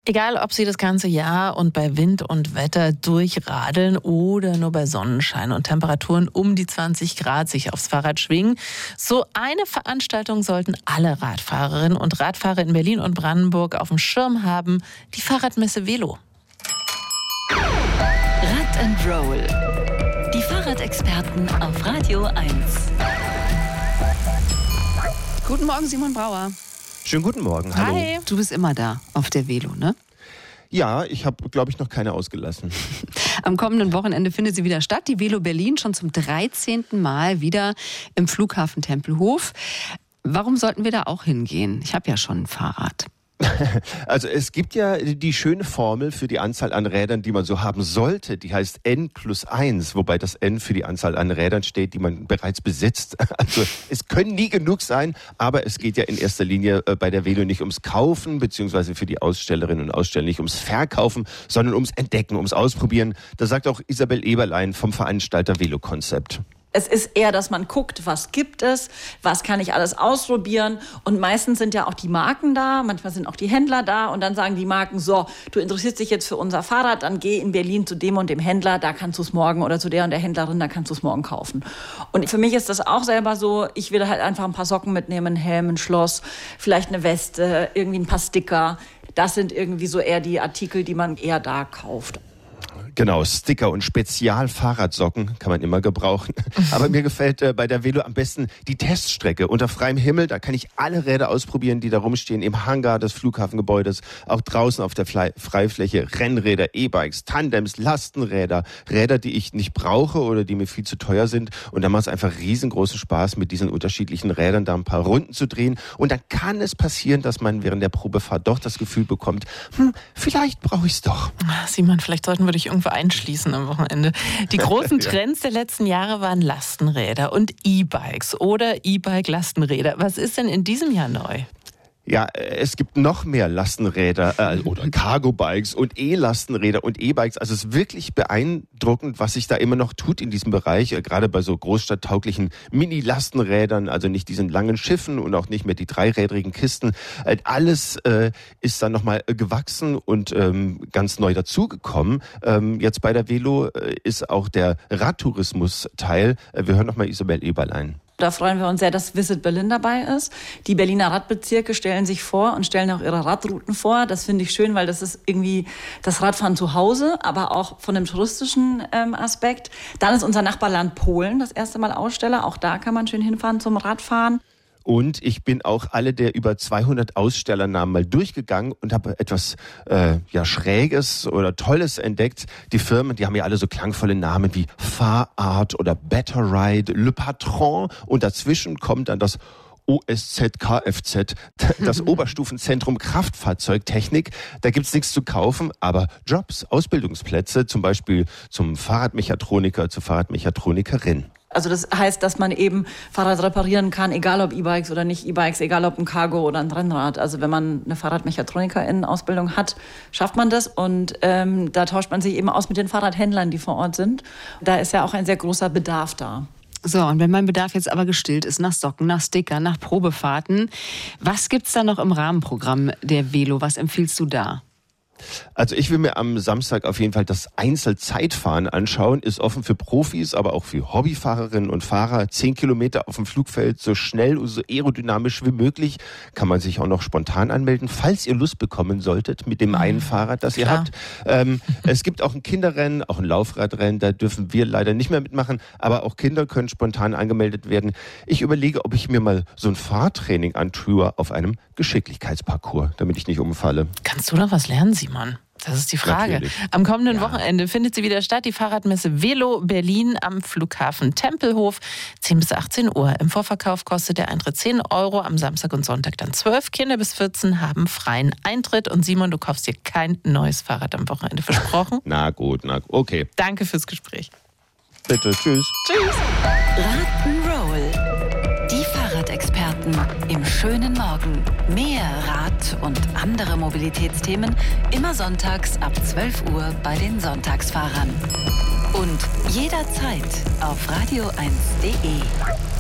Egal, ob Sie das ganze Jahr und bei Wind und Wetter durchradeln oder nur bei Sonnenschein und Temperaturen um die 20 Grad sich aufs Fahrrad schwingen, so eine Veranstaltung sollten alle Radfahrerinnen und Radfahrer in Berlin und Brandenburg auf dem Schirm haben, die Fahrradmesse Velo. Rad and Roll. Die Fahrradexperten auf Radio 1. Guten Morgen, Simon Brauer. Schönen guten Morgen, hallo. Hi. Du bist immer da auf der Velo, ne? Ja, ich habe, glaube ich, noch keine ausgelassen. Am kommenden Wochenende findet sie wieder statt. Die Velo Berlin schon zum 13. Mal wieder im Flughafen Tempelhof. Warum sollten wir da auch hingehen? Ich habe ja schon ein Fahrrad. Also es gibt ja die schöne Formel für die Anzahl an Rädern, die man so haben sollte. Die heißt N+1, wobei das N für die Anzahl an Rädern steht, die man bereits besitzt. Also es können nie genug sein, aber es geht ja in erster Linie bei der Velo nicht ums Kaufen, beziehungsweise für die Ausstellerinnen und Aussteller nicht ums Verkaufen, sondern ums Entdecken, ums Ausprobieren. Das sagt auch Isabel Eberlein vom Veranstalter Velo Konzept. Es ist eher, dass man guckt, was gibt es, was kann ich alles ausprobieren. Und meistens sind ja auch die Marken da, manchmal sind auch die Händler da. Und dann sagen die Marken, so, du interessierst dich jetzt für unser Fahrrad, dann geh in Berlin zu dem und dem Händler, da kannst du es morgen, oder zu der und der Händlerin, da kannst du es morgen kaufen. Und für mich ist das auch selber so, ich will halt einfach ein paar Socken mitnehmen, einen Helm, ein Schloss, vielleicht eine Weste, irgendwie ein paar Sticker. Das sind irgendwie so eher die Artikel, die man eher da kauft. Genau, Sticker und Spezial-Fahrradsocken kann man immer gebrauchen. Aber mir gefällt bei der Velo am besten die Teststrecke unter freiem Himmel. Da kann ich alle Räder ausprobieren, die da rumstehen, im Hangar des Flughafengebäudes, auch draußen auf der Freifläche. Rennräder, E-Bikes, Tandems, Lastenräder, Räder, die ich nicht brauche oder die mir viel zu teuer sind. Und da macht es einfach riesengroßen Spaß, mit diesen unterschiedlichen Rädern da ein paar Runden zu drehen. Und dann kann es passieren, dass man während der Probefahrt doch das Gefühl bekommt, vielleicht brauche ich es doch. Simon, vielleicht sollten wir dich irgendwo einschließen am Wochenende. Die großen Trends der letzten Jahre waren Lastenräder und E-Bikes oder E-Bike-Lastenräder. Was ist denn in diesem Jahr neu? Ja, es gibt noch mehr Lastenräder oder Cargo-Bikes und E-Lastenräder und E-Bikes. Also es ist wirklich beeindruckend, was sich da immer noch tut in diesem Bereich. Gerade bei so großstadttauglichen Mini-Lastenrädern, also nicht diesen langen Schiffen und auch nicht mehr die dreirädrigen Kisten. Alles ist dann nochmal gewachsen und ganz neu dazugekommen. Jetzt bei der Velo ist auch der Radtourismus-Teil. Wir hören nochmal Isabel Eberlein. Da freuen wir uns sehr, dass Visit Berlin dabei ist. Die Berliner Radbezirke stellen sich vor und stellen auch ihre Radrouten vor. Das finde ich schön, weil das ist irgendwie das Radfahren zu Hause, aber auch von dem touristischen Aspekt. Dann ist unser Nachbarland Polen das erste Mal Aussteller. Auch da kann man schön hinfahren zum Radfahren. Und ich bin auch alle der über 200 Ausstellernamen mal durchgegangen und habe etwas Schräges oder Tolles entdeckt. Die Firmen, die haben ja alle so klangvolle Namen wie Fahrart oder Better Ride, Le Patron. Und dazwischen kommt dann das OSZ-Kfz, das Oberstufenzentrum Kraftfahrzeugtechnik. Da gibt's nichts zu kaufen, aber Jobs, Ausbildungsplätze, zum Beispiel zum Fahrradmechatroniker, zur Fahrradmechatronikerin. Also das heißt, dass man eben Fahrrad reparieren kann, egal ob E-Bikes oder nicht E-Bikes, egal ob ein Cargo oder ein Rennrad. Also wenn man eine Fahrradmechatronikerin-Ausbildung hat, schafft man das. Und da tauscht man sich eben aus mit den Fahrradhändlern, die vor Ort sind. Da ist ja auch ein sehr großer Bedarf da. So, und wenn mein Bedarf jetzt aber gestillt ist nach Socken, nach Sticker, nach Probefahrten, was gibt's da noch im Rahmenprogramm der Velo? Was empfiehlst du da? Also ich will mir am Samstag auf jeden Fall das Einzelzeitfahren anschauen. Ist offen für Profis, aber auch für Hobbyfahrerinnen und Fahrer. 10 Kilometer auf dem Flugfeld, so schnell und so aerodynamisch wie möglich. Kann man sich auch noch spontan anmelden, falls ihr Lust bekommen solltet mit dem einen Fahrrad, das ihr habt. Es gibt auch ein Kinderrennen, auch ein Laufradrennen. Da dürfen wir leider nicht mehr mitmachen, aber auch Kinder können spontan angemeldet werden. Ich überlege, ob ich mir mal so ein Fahrtraining antue auf einem Geschicklichkeitsparcours, damit ich nicht umfalle. Kannst du noch was lernen, Simon? Das ist die Frage. Natürlich. Am kommenden Wochenende findet sie wieder statt, die Fahrradmesse Velo Berlin am Flughafen Tempelhof, 10 bis 18 Uhr. Im Vorverkauf kostet der Eintritt 10 €, am Samstag und Sonntag dann 12. Kinder bis 14 haben freien Eintritt. Und Simon, du kaufst dir kein neues Fahrrad am Wochenende, versprochen? Na gut, okay. Danke fürs Gespräch. Bitte, tschüss. Tschüss. Rad'n'Roll. Die Fahrradexperten im schönen Morgen. Mehr Rad- und andere Mobilitätsthemen immer sonntags ab 12 Uhr bei den Sonntagsfahrern. Und jederzeit auf radio1.de.